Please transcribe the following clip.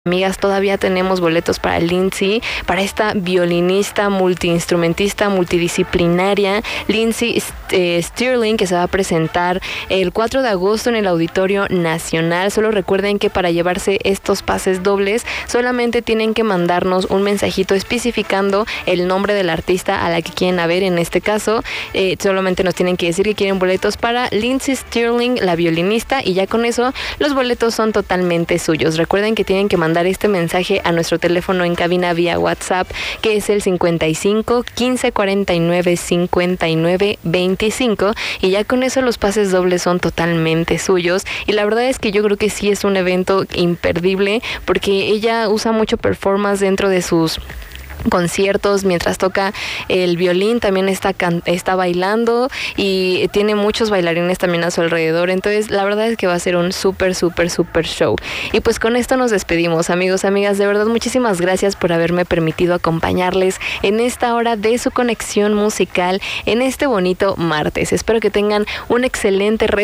Amigas, todavía tenemos boletos para Lindsay, para esta violinista, multiinstrumentista, multidisciplinaria, Lindsay Stirling, que se va a presentar el 4 de agosto en el Auditorio Nacional. Solo recuerden que para llevarse estos pases dobles, solamente tienen que mandarnos un mensajito especificando el nombre del artista a la que quieren ver. En este caso, solamente nos tienen que decir que quieren boletos para Lindsay Stirling, la violinista, y ya con eso los boletos son totalmente suyos. Recuerden que tienen que mandar este mensaje a nuestro teléfono en cabina vía WhatsApp, que es el 55 15 49 59 25, y ya con eso los pases dobles son totalmente suyos. Y la verdad es que yo creo que sí es un evento imperdible, porque ella usa mucho performance dentro de sus conciertos. Mientras toca el violín también está bailando, y tiene muchos bailarines también a su alrededor. Entonces la verdad es que va a ser un súper show. Y pues con esto nos despedimos, amigos, amigas. De verdad, muchísimas gracias por haberme permitido acompañarles en esta hora de su conexión musical en este bonito martes. Espero que tengan un excelente resto